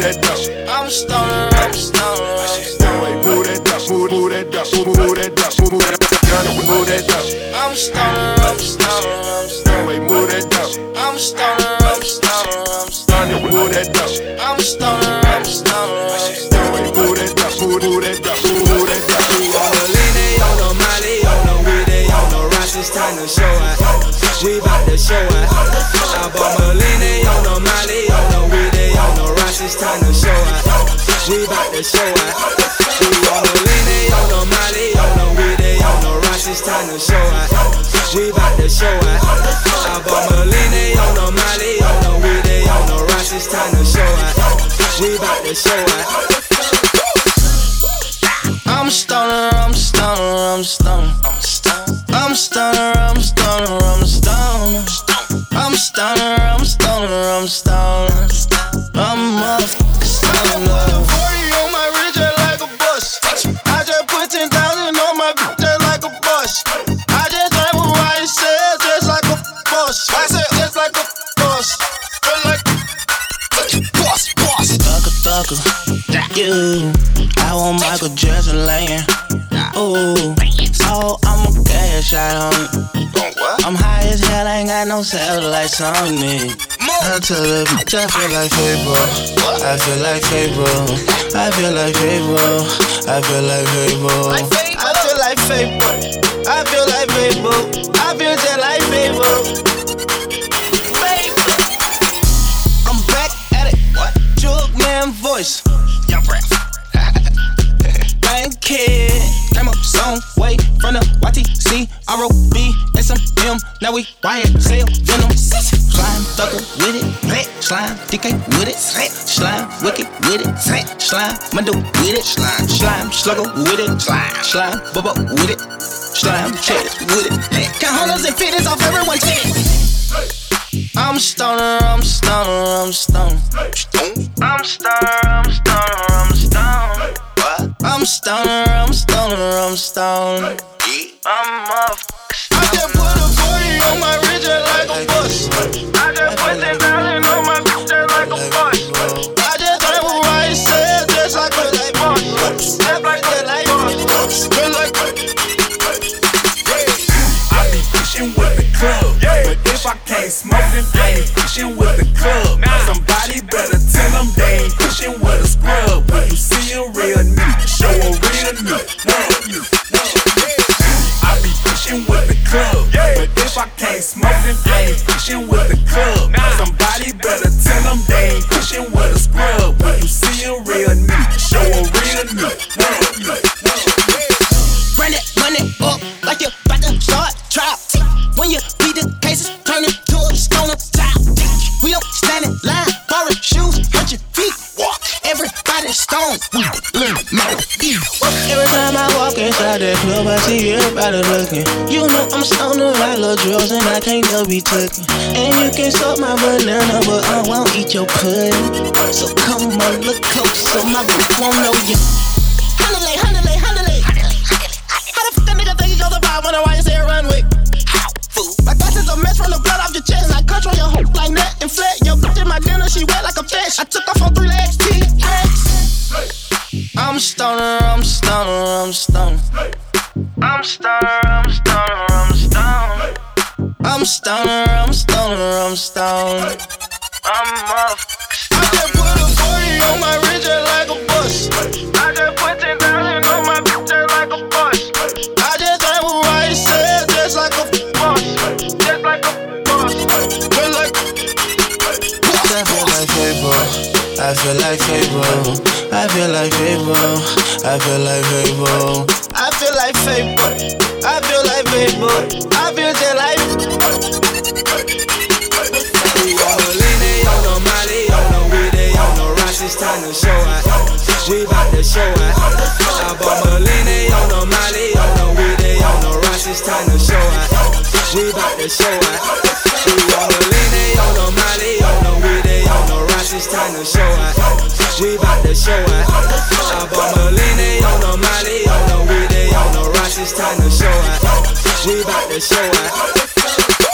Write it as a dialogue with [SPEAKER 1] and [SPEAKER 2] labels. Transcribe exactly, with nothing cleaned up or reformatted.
[SPEAKER 1] that dough.
[SPEAKER 2] I'm stoner, I'm stoner, I'm stoner.
[SPEAKER 1] Wait, move that dough, move, move that dough, move, move that dough, move, move that dough, move that dough.
[SPEAKER 2] I'm stoner, I'm stoner, I'm stoner.
[SPEAKER 1] Wait, move that dough.
[SPEAKER 2] I'm stoner, I'm stoner, I'm stoner.
[SPEAKER 1] Move that dough.
[SPEAKER 2] I'm stoner, I'm stoner, I'm stoner.
[SPEAKER 1] Wait, move that dough, move, move that dough, move that dough.
[SPEAKER 3] We on the lean, on the Molly, on the weed, on the rocks. It's time to show out. We bout to show out. I bought Malini on the Molly, on the weed, on the rocks. It's time to show out. We bout to show out. We on the lean, on the Molly, on the weed, on the rocks. It's time to show out. We bout to show out. I bought Malini on the Molly, on the weed, on the rocks. It's time to show out. We bout to show out.
[SPEAKER 2] I'm stoner, I'm stoner, I'm stoner. I'm stoner, I'm stoner, I'm stoner. I'm stoner, I'm stoner, I'm stoner. I'm motherfucking stoner. forty on my wrist just like a bus. I just put ten thousand on my bitch just like a bus. I just drank with white said just like a boss. I said just like a boss. Just like boss, boss. Thugger, thugger, you. I want Michael Jackson laying. Ooh, oh, I'm a cash out on it. I'm high as hell, I ain't got no satellites on me. I tell the bitch I feel like Fable. I feel like Fable. I feel like Fable. I feel like Fable. I feel like Fable. I feel like Fable. I feel just like Fable. I'm back at it. What? Jug man voice. Young rap. Thank kid. Came up some way from the Y T C, R O B, S M M. Now we riot, sell, venom. Slime, thugger with it. Slime, D K with it. Slime, wicked with it. Slime, Mundo with it. Slime, slime, slugger with it. Slime, slime, bubba with it. Slime, check with it. Count hundreds and fifties off everyone's head. I'm stoner, I'm stoner, I'm stoner. I'm stoner, I'm stoner, I'm stoner. I'm stoner, I'm stoner, I'm stoner. I'm motherfucking stoner. I just put a forty on my wrist just like a bus. I just put ten thousand on my bitch just like a bus. I just drank with white said just like a like boss. Just like that like boss. Just like
[SPEAKER 4] I be fishing with the club, but if I can't smoke then I ain't fishing with the club. Somebody better tell them they ain't fishing with a scrub. When you see a real nigga, show a real nigga. I be fishing with the club, but if I can't smoke then I ain't fishing with the club. Somebody better tell them they ain't fishing with a scrub. When you see a real nigga, show a real nigga.
[SPEAKER 2] run it, run it up like you bout to start trap. When you beat the cases, turn it to a stoner top. We don't stand in line, borrow shoes, hurt your feet. Everybody's stoned. Every time I walk inside that club, I see everybody looking. You know I'm stoner, I love drugs, and I can't never be taken. And you can suck my banana, but I won't eat your pudding. So come on, look close, so my bitch won't know you. Handle it, handle it, handle it. How the fuck that nigga think he goes about when I why you say run with? My guts is a mess from the blood off your chest. I control your hoe like nut and flat. Your bitch in my dinner, she wet like a fish. I took off on three legs, T-Rex. I'm stoner, I'm stoner, I'm stoner. I'm stoner, I'm stoner, I'm stoner. I'm stoner, I'm stoner, I'm stoner. I'm motherfucking stoner. I just put a forty on my wrist just like a bus. I just put ten thousand on my bitch just like a bus. I just drank with white said just like a boss. Just like a boss. Just like I feel like Fable. I feel like Fable. I feel like Fable. I feel like Fable. I feel like Fable. I feel like Fable. I feel just like
[SPEAKER 3] We on the lean, on the Molly, on the weed, on the rocks. It's time to show out. We bout to show out. I bought Malini on the Molly, on the weed, on the rocks. It's time to show out. We bout to show out. We on the lean, on the Molly, on the weed, on the rocks. It's time to show out. We bout to show out. I bought Malini on the Molly, on the weed, on the rocks. It's time to show out. We bout to show out.